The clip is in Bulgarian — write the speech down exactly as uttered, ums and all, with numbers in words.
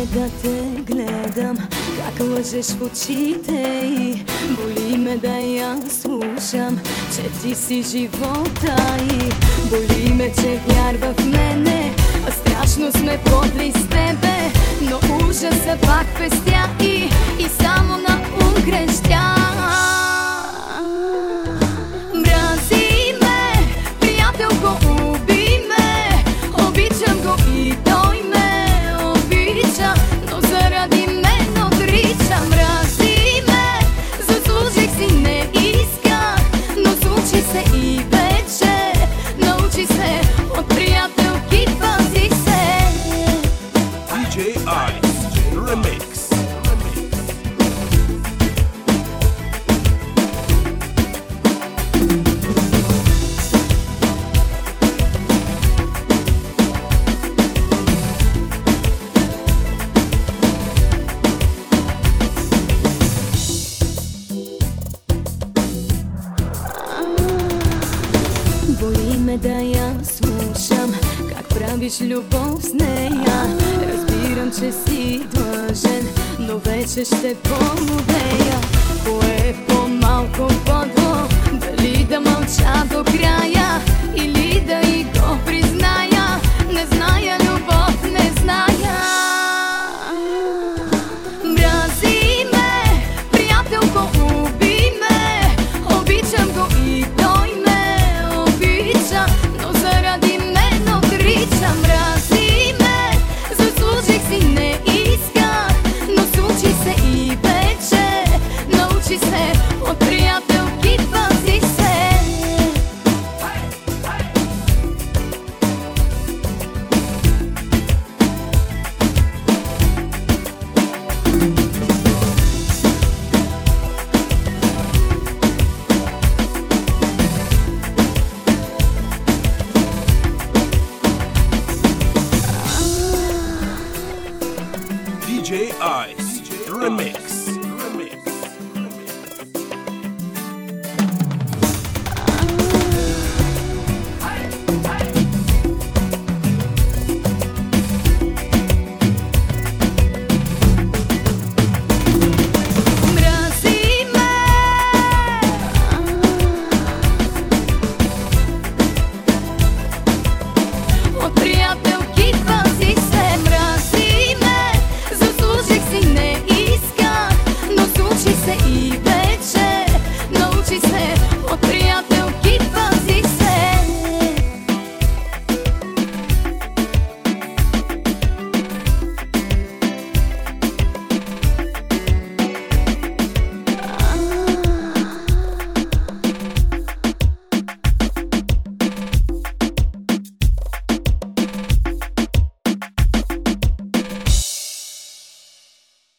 ме да те гледам, как лъжеш в очите й. Боли ме да я слушам, че ти си живота й. Боли ме, че вярва в мене, а страшно сме подли с тебе. Но ужаса пак пестя и, и само на ум крещя. Мрази ме, приятелко, уби ме. Обичам го и той ме обича, но заради мен отрича. Мрази ме, заслужих си, не исках, но случи се и вече. Научи се от приятелки, пази се. ди джей Ice Remix. Боли ме да я слушам, как правиш любов с нея. Разбирам, че си длъжен, но вече ще помогнея. Кое е по-малко подло, дали да мълча до края или да и го призная? Не зная любов, не зная. Мрази ме, приятелко, уби ме. Обичам го и той ме обича, но заради мен отрича. Мрази ме, заслужих си, не исках, но случи се и вече. Научи се от приятелки, пази се. ди джей Ice Remix.